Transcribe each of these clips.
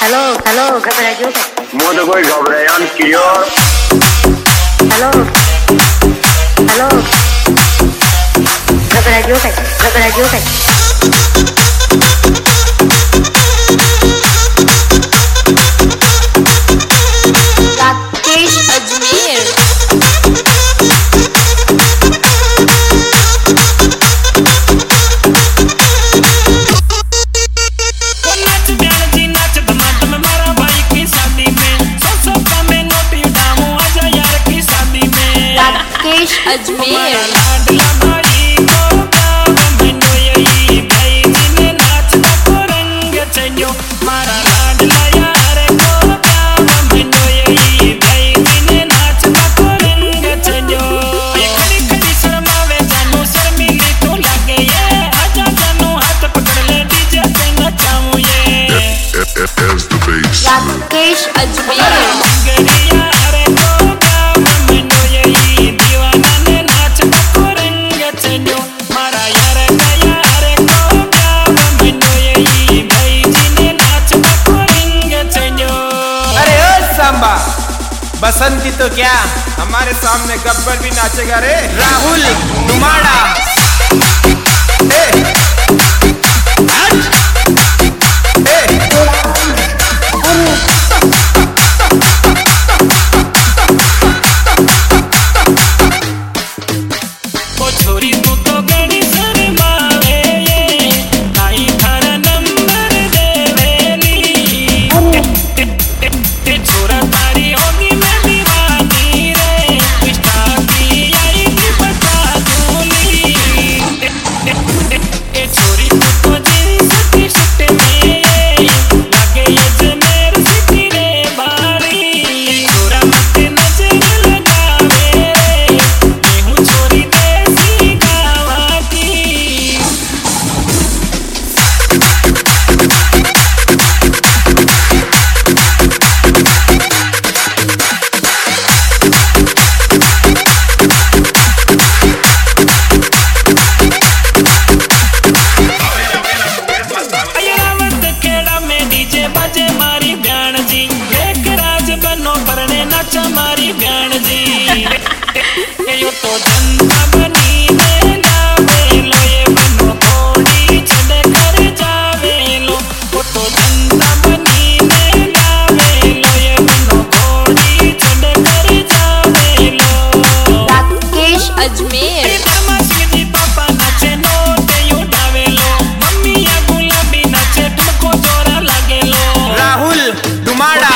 Hello घबराइयो मो तो कोई घबरायान कियो हेलो घबराइयो राकेश अजमेर अजमेर राकेश अजमेर बसंती तो क्या हमारे सामने गब्बर भी नाचेगा रे। राहुल दुमाड़ा हमारी बयान जी यो तो जनता बनी लावे लो ये बनो थोड़ी छड़ कर जावे लो वो तो जनता बनी लावे लो ये बनो थोड़ी छड़ कर जावे लो। राकेश अजमेर पापा नाचे नोटे उठावे लो मम्मी या गुलाबी नाचे तुमको जोरा लागे लो। राहुल दुमाड़ा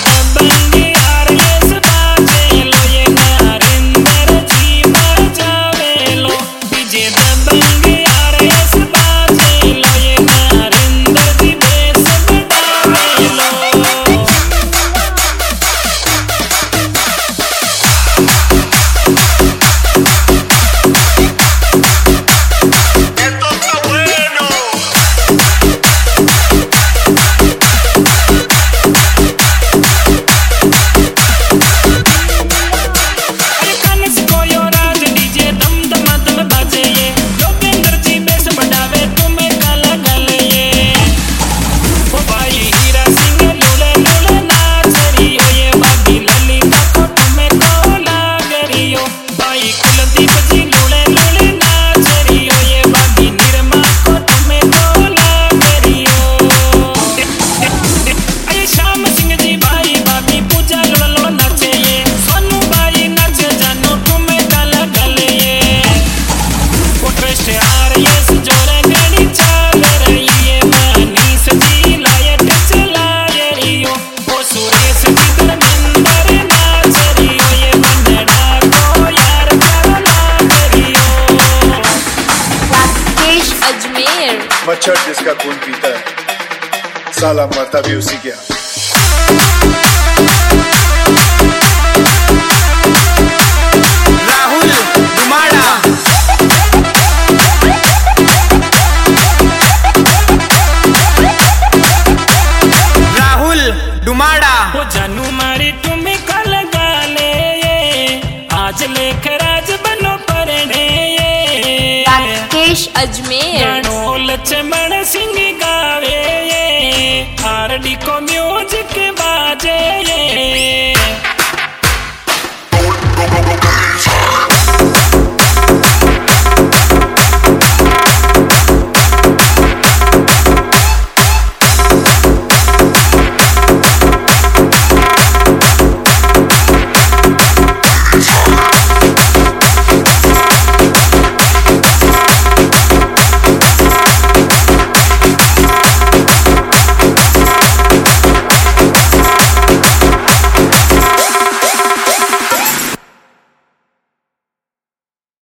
मच्छर जिसका खून पीता है साला मरता भी उसी के हाथ। राहुल दुमाड़ा राहुल दुमाड़ा वो जानू मारी तुम्हें कल गाले आज लेख राज बनो परने राकेश अजमेर लक्ष्मण सिंह गावे आरडी को म्यूजिक बाजे